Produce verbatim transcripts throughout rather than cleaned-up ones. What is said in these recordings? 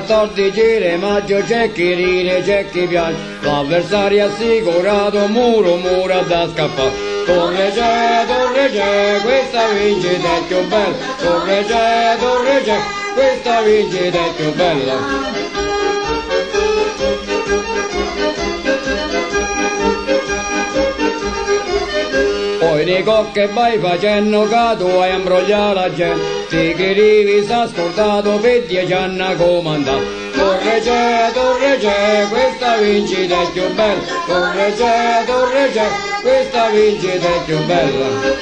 quattordici maggio c'è chi ride, c'è chi piace, l'avversario assicurato, muro, muro da scappare. Torre c'è, torre c'è, questa vincita è più bella, torre c'è, torre c'è, questa vincita è più bella. Poi di cocche vai facendo che tu hai imbrogliato la gente, ti credivi s'ha scordato per dieci anni a comandare. Torre c'è, torre c'è, questa vincita è più bella, torre c'è, torre c'è, questa vincita è più bella.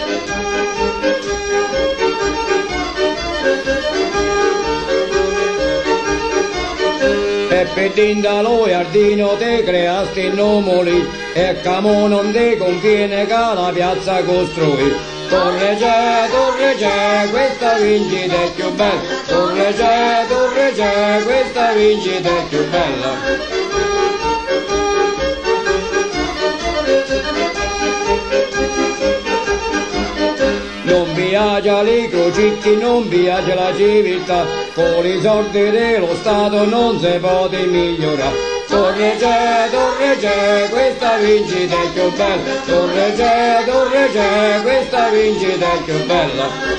E per dindalo giardino te creasti il nome lì, e camo non ti conviene che la piazza costruì. Torre c'è, torre c'è, questa vincita è più bella, torre c'è, torre c'è, questa vincita è più bella. Non piace le crocicchi, non piace la civiltà, con i soldi dello Stato non si può migliorare. Torre c'è, torre c'è, questa vincita è più bella, torre c'è, torre c'è, questa vincita è più bella.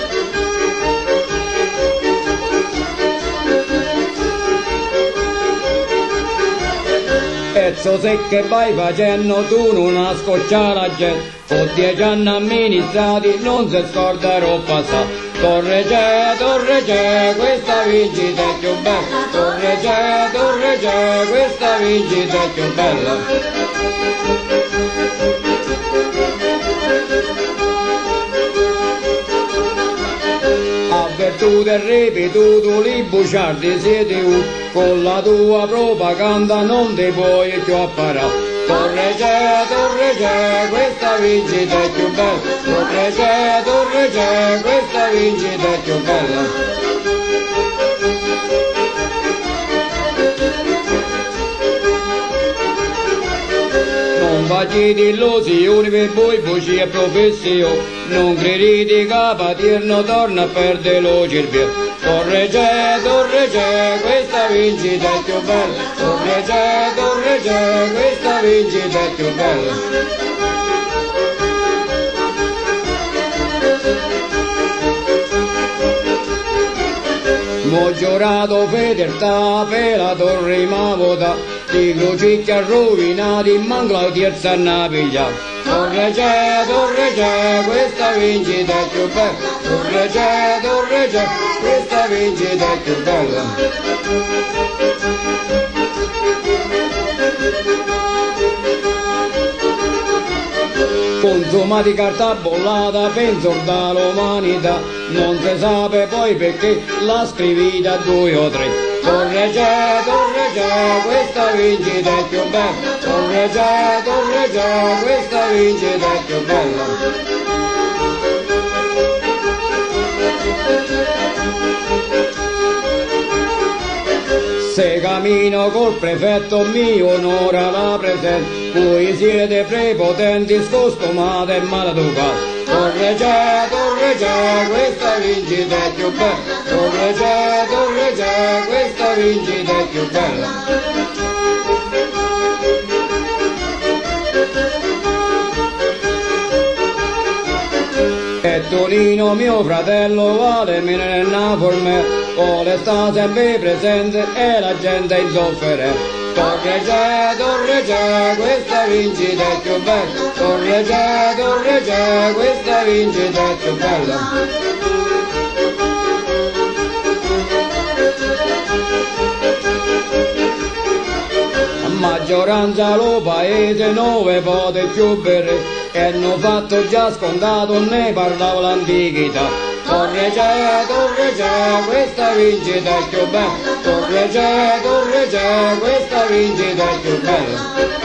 Pezzo se che vai facendo tu non ha scocciato la gente, con dieci anni amministrati non si scorda roba sa. Torre c'è, torre c'è, questa vincita è più bella, torre c'è, torre c'è, questa vincita è più bella. Avvertuto e ripetuto, li bugiardi siete u, con la tua propaganda non ti puoi più apparare. Torre c'è, torre c'è, questa vincita è più bella, torre c'è, torre c'è, questa vincita è più bella. Non facete illusioni per voi, voci e professioni, non credete che paterno torna a perdere lo cervello. Torre c'è, torre c'è, questa vincita è più bella, torre c'è, torre c'è, questa vincita è più bella. Mo' giurato fedeltà per la torre ma vota, di crocicchi rovinati, manca la terza a pigliare. Torre c'è, torre c'è, questa vincita è più bella, torre c'è, torre c'è, questa vincita è più bella. Consumati carta bollata, penso dall'umanità, non si sa poi perché la scrivita a due o tre. Torre c'è, torre c'è, questa vincita è più bella, torre c'è, torre c'è, questa vincita è più bella. Se cammino col prefetto mio onora la presenza, voi siete prepotenti, scostumati e maleducati. Torre c'è, torre c'è, questa vincita è più bella, torre c'è, torre c'è, questa vincita è più bella. E Tonino mio fratello vale meno nel Napoli, vuole sta sempre presente e la gente in sofferenza. Torre c'è, torre c'è, questa vincita è più bella, torre c'è, torre c'è, questa vincita è più bella. Maggioranza lo paese non ve pote più bere, e hanno fatto già scontato, ne parlavo l'antichità. Torre c'è, torre c'è, questa vincita è più bella, torre c'è, torre c'è, questa vincita è più bella.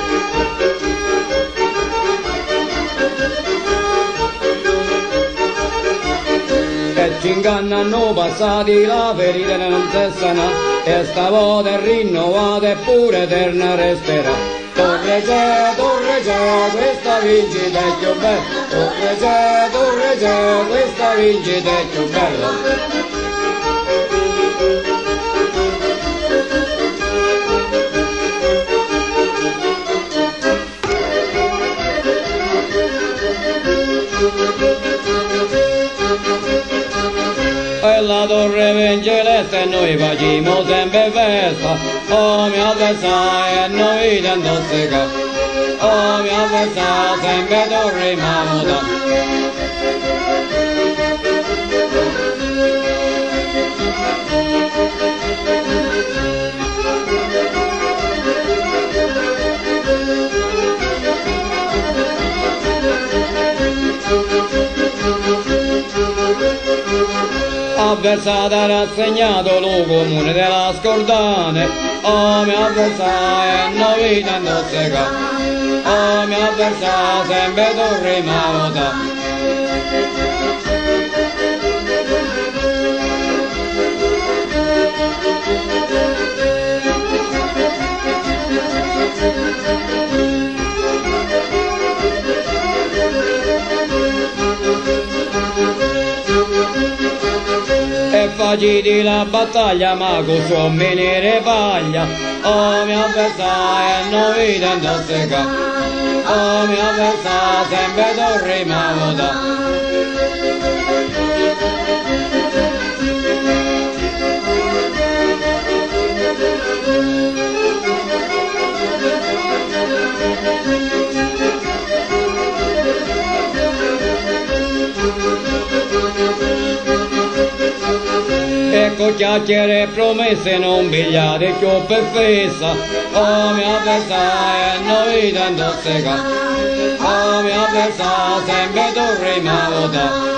E ci ingannano passati, la ferita non cessano, e stavolta è rinnovata eppure eterna resterà. Torre c'è, torre c'è, questa vincita è più bella, torre c'è, torre c'è, questa vincita è più bella. festa e noi facciamo sempre festa. Oh mio avversario e noi tendosseca, oh mio avversario sempre torniamo da. Avversario rassegnato lo comune della Scordane, oh mio avversario non vi tanto seca, oh mio avversario sempre torniamo da. Faciti la battaglia ma con suo menere paglia, oh mio avversario non vi tanto seca, oh mio avversario sempre torniamo da. Ecco chiacchiere e promesse non pigliate più per festa, oh mio avversario non vi tanto seca, oh mio avversario sempre torniamo da.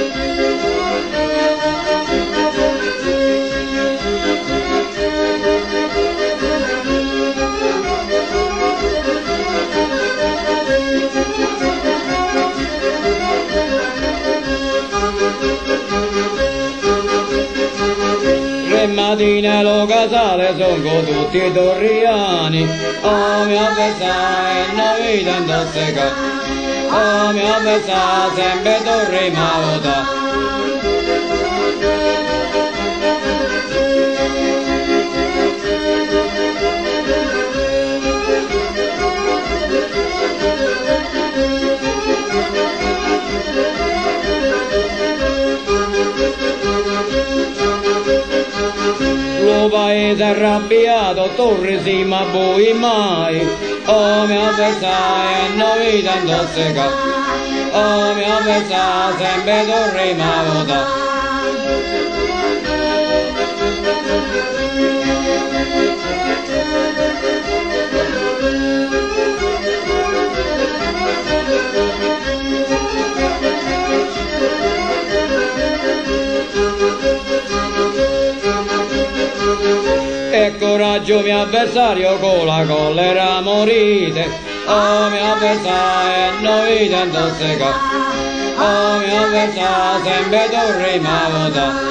Mattina lo casale son con tutti i torriani, oh mio avversario non vi tanto seca, oh mio avversario sempre torniamo da. Paese arrabbiato, torri sì ma voi mai, oh mio avversario non vi tanto seca, oh mio avversario sempre torniamo da. E coraggio mio avversario con la collera morite, oh mio avversario non vi tanto seca, oh mio avversario sempre torniamo da.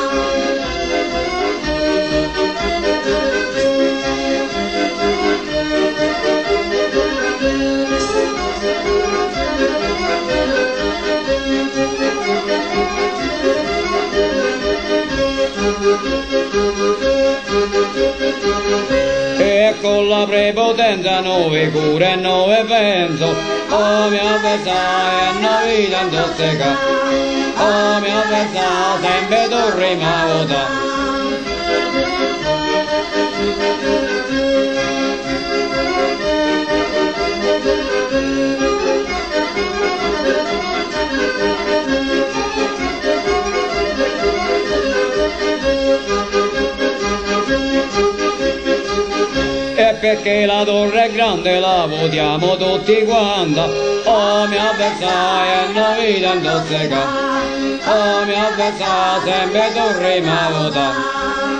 E con la prepotenza nuove cure e nuove penso, oh mio avversario non vi tanto seca, oh mio avversario sempre torniamo da. Perché la torre è grande la votiamo tutti quanti, oh mio avversario non vi tanto seca, oh mio avversario sempre torniamo da.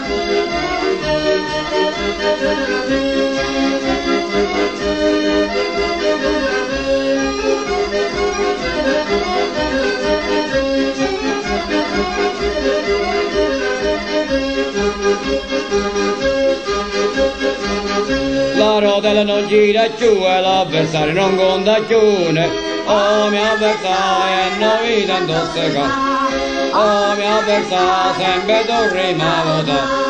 La rotella non gira più e l'avversario non conta più, oh mio avversario non vi tanto seca, oh mio avversario sempre torniamo da.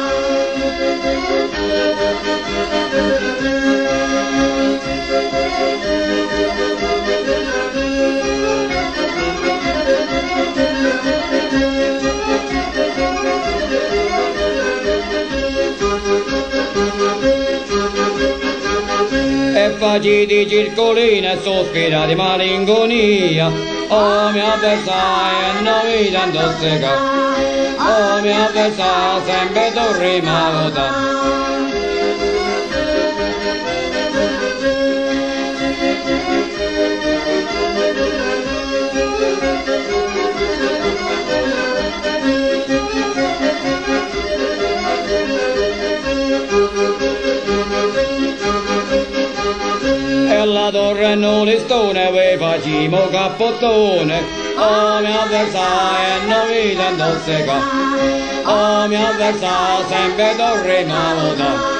e faciti circolini e sospira di malinconia. Oh mio avversario, non mi tanto sega, oh mio avversario, sempre torri malata. E la torre non listone, we facciamo cappottone, oh mio avversario, non mi tanto sega, oh mio avversario, sempre torre malata.